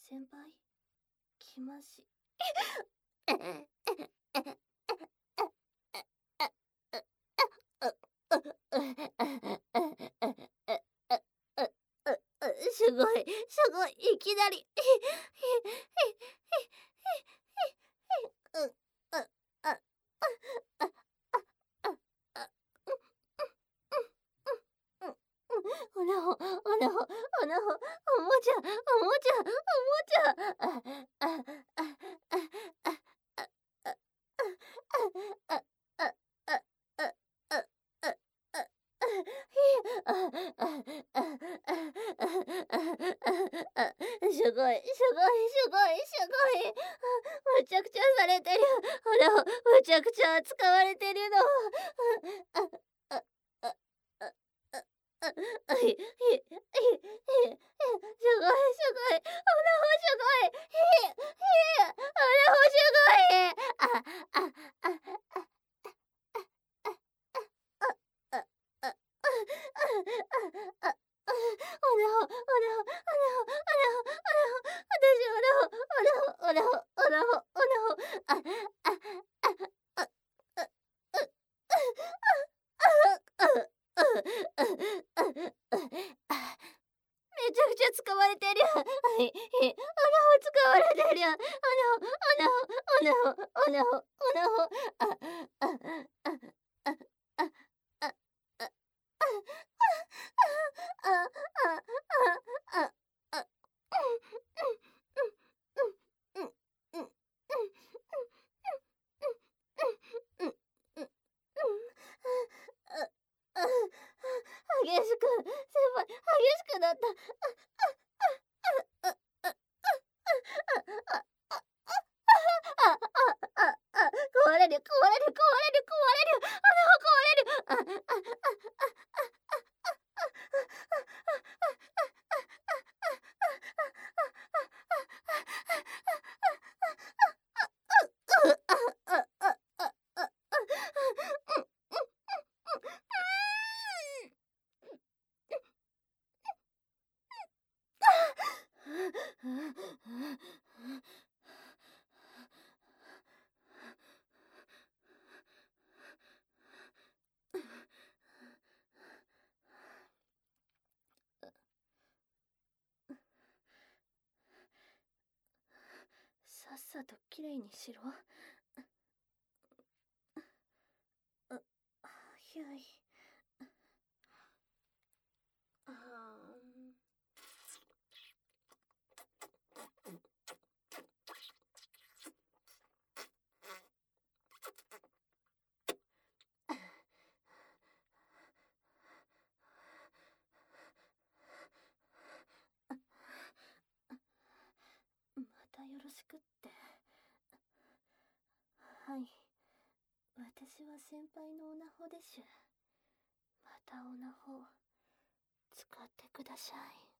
先輩、来まし。すごい、すごい、いきなり。おなほ、おなほ、おなほ、おもちゃ、おもちゃ、おもちゃ。すごい、すごい、すごい、すごい。むちゃくちゃされてる。ほら、むちゃくちゃ扱われてるの。すごい、すごい。おなほすごい。おなほすごい。おなほ、おなほ、おなほ、おなほ、おなほ、私、おなほ、おなほ、おなほ、おなほ、めちゃくちゃ使われてる。おなほ使われてる。おなほ、おなほ、おなほ、おなほ、おな激しく、先輩、激しくなった。壊れる、壊れる、壊れる、壊れる。あの、壊れる。さっさときれいにしろ。ひゅい。またよろしくって。はい。私は先輩のオナホでしゅ。またオナホ使ってください。